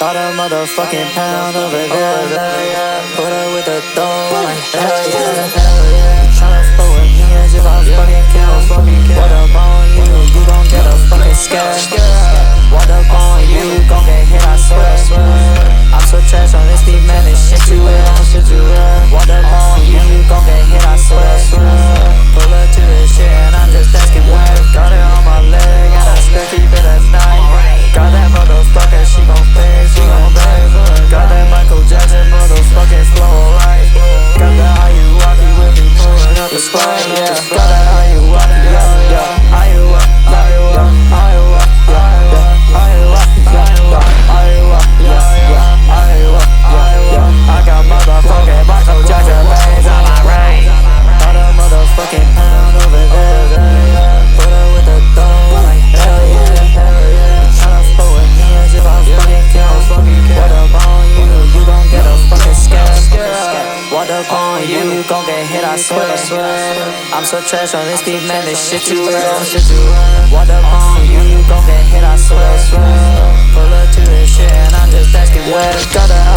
Got a motherfucking pound over there. Put her with the dough, I'm like hell yeah, hell yeah. Tryna fuck with me as if I fucking kill. What up on you? You gon' get a fucking scare. What up on you? Gon' get hit, I swear. I'm so trash on this beat, man. This shit you will. What up on you? Gon' get hit, I swear. Pull up to this shit and I'm just asking where. Got it on my leg and I still keep it at night. Got that motherfucker, she gon' pay, she gon' pay. Got that Michael Jackson motherfucking flow right. Got that how you walk, you with me pulling up the spine, yeah. Got that how you walk, yeah, yeah. How you walk, how you walk, how you walk, yeah, yeah. How you walk, yeah, yeah. How you walk, yeah, yeah. How you walk, yeah, yeah. I got motherfucking Michael Jackson bangs on my right. Got a motherfucking pound over there. Put her with the dough, like hell yeah, hell yeah. Tryna fuck with me as if I fucking kill. What up on you? You gon' get a fucking scare. What up on you? You gon' get hit, I swear. I'm so trash on this beat, man. This shit too real. What up on you? You gon' get hit, I swear. Pull up to this shit and I'm just asking where. Got a